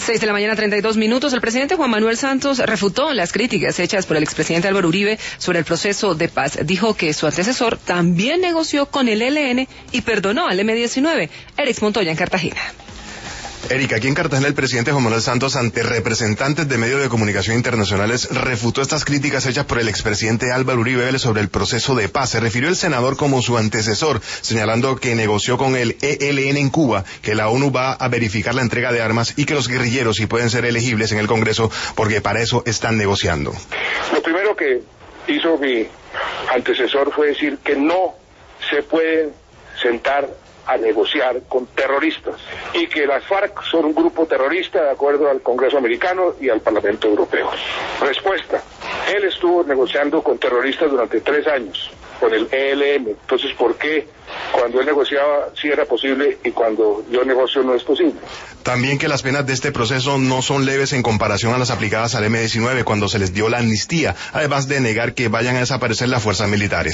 6:32 a.m. El presidente Juan Manuel Santos refutó las críticas hechas por el expresidente Álvaro Uribe sobre el proceso de paz. Dijo que su antecesor también negoció con el ELN y perdonó al M-19. Eric Montoya en Cartagena. Erika, aquí en Cartagena el presidente Juan Manuel Santos, ante representantes de medios de comunicación internacionales, refutó estas críticas hechas por el expresidente Álvaro Uribe Vélez sobre el proceso de paz. Se refirió el senador como su antecesor, señalando que negoció con el ELN en Cuba, que la ONU va a verificar la entrega de armas y que los guerrilleros sí pueden ser elegibles en el Congreso porque para eso están negociando. Lo primero que hizo mi antecesor fue decir que no se pueden sentar a negociar con terroristas y que las FARC son un grupo terrorista de acuerdo al Congreso americano y al Parlamento Europeo. Respuesta: él estuvo negociando con terroristas durante 3 años, con el ELN. Entonces, ¿por qué cuando él negociaba sí era posible y cuando yo negocio no es posible? También que las penas de este proceso no son leves en comparación a las aplicadas al M-19 cuando se les dio la amnistía, además de negar que vayan a desaparecer las fuerzas militares.